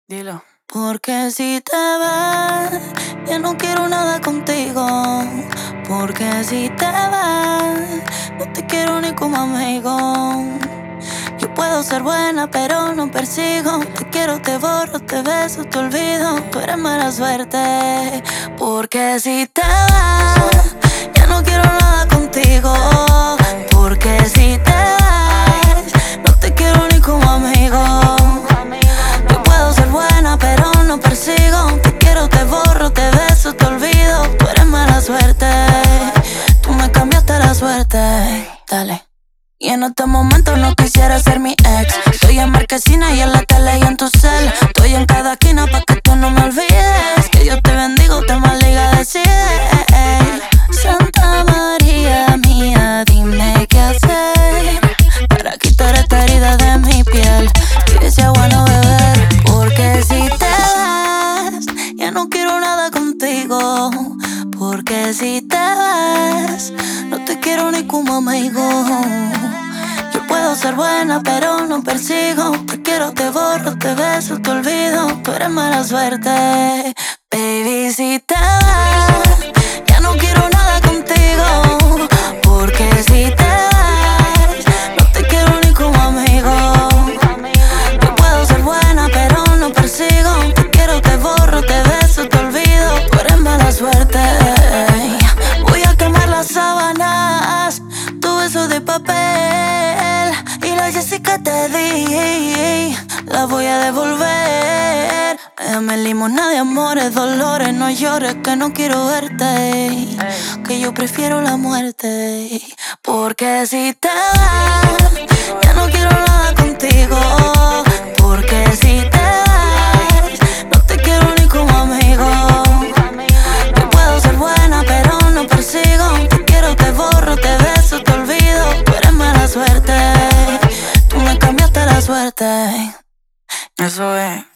Dilo. Porque si te vas, ya no quiero nada contigo. Porque si te vas, no te quiero ni como amigo. Yo puedo ser buena, pero no persigo. Te quiero, te borro, te beso, te olvido. Tú eres mala suerte. Porque si te vas, ya no quiero nada contigo. Porque si te vas, no te quiero ni como amigo. Yo puedo ser buena, pero no persigo. Te quiero, te borro, te beso, te olvido. Tú eres mala suerte. Tú me cambiaste la suerte. Dale. Y en este momento no quisiera ser mi ex. Estoy en Marquesina y en la tele y en tu cel. Estoy en cada esquina pa' que tú no me olvides. Que Dios te bendiga, te maldiga, decide. Santa María mía, dime qué hacer para quitar esta herida de mi piel y ese agua no beber. Porque si te vas, ya no quiero nada contigo. Porque si te vas, no te quiero ni como amigo. Yo puedo ser buena, pero no persigo. Te quiero, te borro, te beso, te olvido. Tú eres mala suerte. Baby, si te vas, ya no quiero nada contigo. Porque si te vas, no te quiero ni como amigo. Yo puedo ser buena, pero no persigo. Te quiero, te borro, te beso, te olvido. Tú eres mala suerte. Voy a quemar las sábanas, tu beso de papel y la Jessica te di, la voy a devolver. Dame limonada de amores, dolores, no llores que no quiero verte, que yo prefiero la muerte. Porque si te vas, ya no quiero nada contigo. Porque si te vas, no te quiero ni como amigo. Yo puedo ser buena, pero no persigo. Te quiero, te borro, te beso, te olvido. Tú eres mala suerte. Tú me cambiaste la suerte. Eso es.